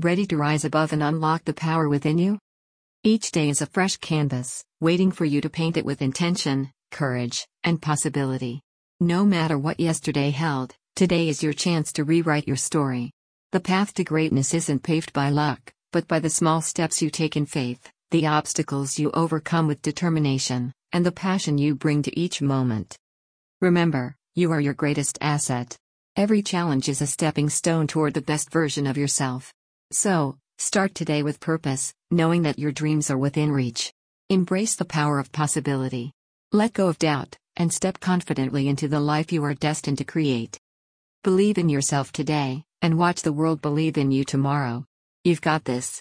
Ready to rise above and unlock the power within you? Each day is a fresh canvas, waiting for you to paint it with intention, courage, and possibility. No matter what yesterday held, today is your chance to rewrite your story. The path to greatness isn't paved by luck, but by the small steps you take in faith, the obstacles you overcome with determination, and the passion you bring to each moment. Remember, you are your greatest asset. Every challenge is a stepping stone toward the best version of yourself. So, start today with purpose, knowing that your dreams are within reach. Embrace the power of possibility. Let go of doubt, and step confidently into the life you are destined to create. Believe in yourself today, and watch the world believe in you tomorrow. You've got this.